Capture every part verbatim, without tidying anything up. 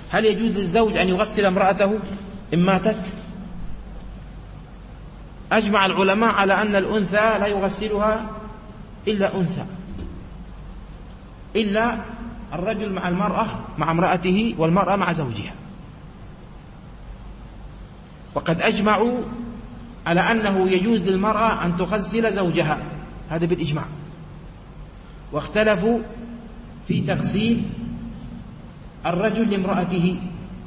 هل يجوز للزوج أن يغسل امرأته إن ماتت؟ أجمع العلماء على أن الأنثى لا يغسلها إلا أنثى، إلا الرجل مع المرأة مع امرأته والمرأة مع زوجها. وقد أجمعوا على أنه يجوز للمرأة أن تغسل زوجها، هذا بالإجماع. واختلفوا في تغسيل الرجل لامرأته،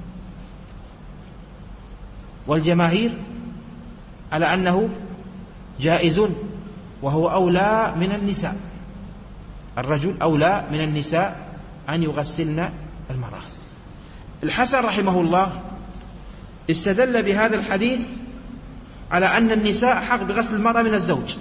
والجماهير على أنه جائز وهو أولى من النساء، الرجل أولى من النساء أن يغسلن المرأة. الحسن رحمه الله استدل بهذا الحديث على أن النساء حق بغسل المرأة من الزوج،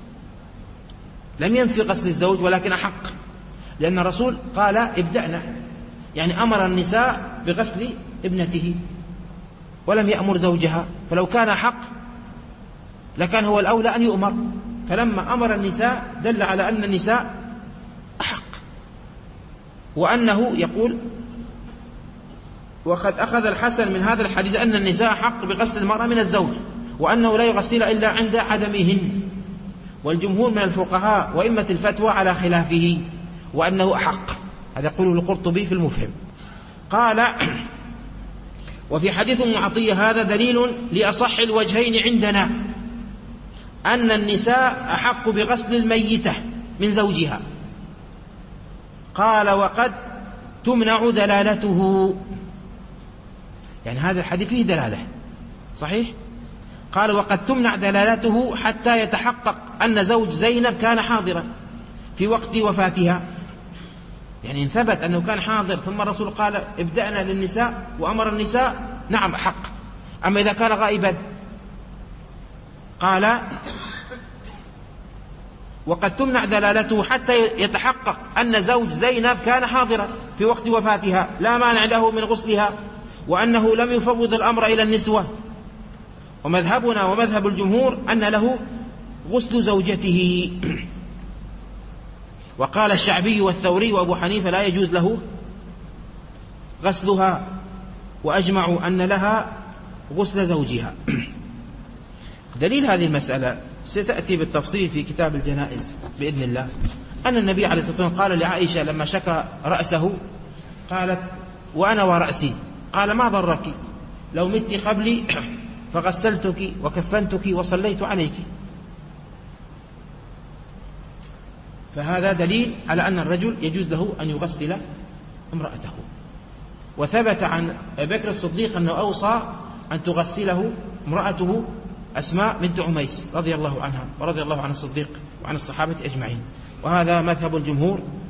لم ينفي غسل الزوج ولكن حق، لأن الرسول قال ابدأنا، يعني أمر النساء بغسل ابنته ولم يأمر زوجها، فلو كان حق لكان هو الأولى أن يؤمر، فلما أمر النساء دل على أن النساء أحق. وأنه يقول وقد أخذ الحسن من هذا الحديث أن النساء حق بغسل المرأة من الزوج، وأنه لا يغسل إلا عند عدمهن، والجمهور من الفقهاء وإمة الفتوى على خلافه وأنه أحق. هذا يقوله القرطبي في المفهم. قال وفي حديث أم عطية هذا دليل لأصح الوجهين عندنا أن النساء أحق بغسل الميتة من زوجها. قال وقد تمنع دلالته، يعني هذا الحديث فيه دلالة صحيح. قال وقد تمنع دلالته حتى يتحقق أن زوج زينب كان حاضرا في وقت وفاتها، يعني إن ثبت أنه كان حاضر ثم الرسول قال ابدأنا للنساء وأمر النساء، نعم حق. أما إذا كان غائبا قال وقد تمنع دلالته حتى يتحقق أن زوج زينب كان حاضرا في وقت وفاتها لا مانع له من غسلها، وأنه لم يفوض الأمر إلى النسوة. ومذهبنا ومذهب الجمهور أن له غسل زوجته. وقال الشعبي والثوري وأبو حنيفة لا يجوز له غسلها، وأجمعوا أن لها غسل زوجها. دليل هذه المسألة ستأتي بالتفصيل في كتاب الجنائز بإذن الله، أن النبي عليه الصلاة والسلام قال لعائشة لما شكى رأسه قالت وأنا ورأسي، قال ما ضرك لو مت قبلي فغسلتك وكفنتك وصليت عليك. فهذا دليل على أن الرجل يجوز له أن يغسل امرأته. وثبت عن أبي بكر الصديق أنه أوصى أن تغسله امرأته أسماء بنت عميس رضي الله عنها ورضي الله عن الصديق وعن الصحابة أجمعين. وهذا مذهب الجمهور